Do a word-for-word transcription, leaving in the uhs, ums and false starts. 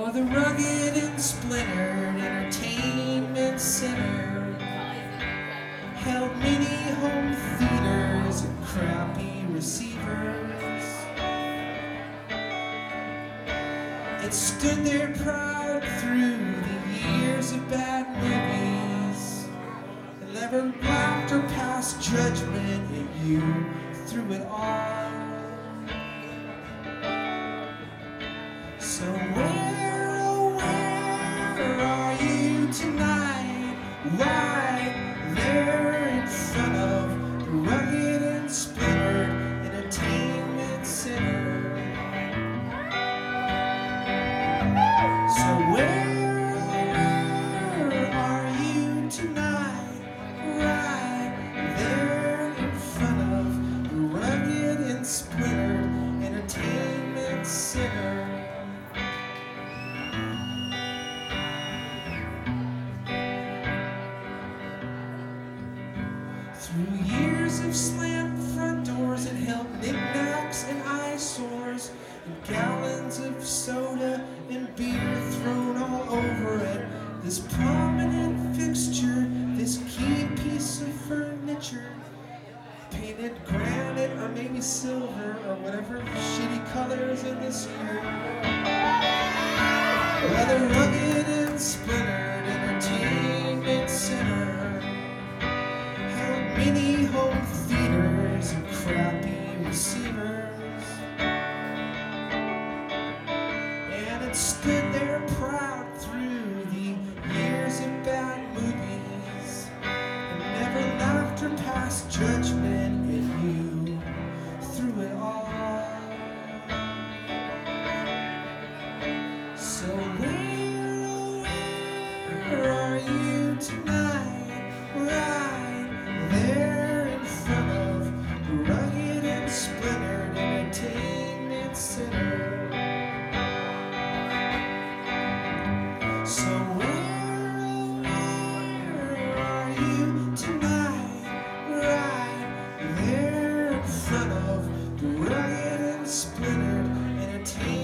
For the rugged and splintered entertainment center held many home theaters and crappy receivers. It stood there proud through the years of bad movies, and never laughed or passed judgment at you through it all. So where, oh where are you tonight? Right there in front of the rugged and splintered entertainment center. So where, oh where are you tonight? Right there in front of the rugged and splintered entertainment center. Through years of slant front doors that held knickknacks and eyesores, and gallons of soda and beer thrown all over it, this prominent fixture, this key piece of furniture, painted granite or maybe silver or whatever shitty colors in this year. Well, the rugged and splintered entertainment center many home theaters and crappy receivers, and it stood there proud through the years of bad movies, and never laughed or passed judgment at you through it all. So where, oh where are you tonight? Right there in front of the rugged and splintered entertainment center. So where, oh where are you tonight? Right there in front of the rugged and splintered entertainment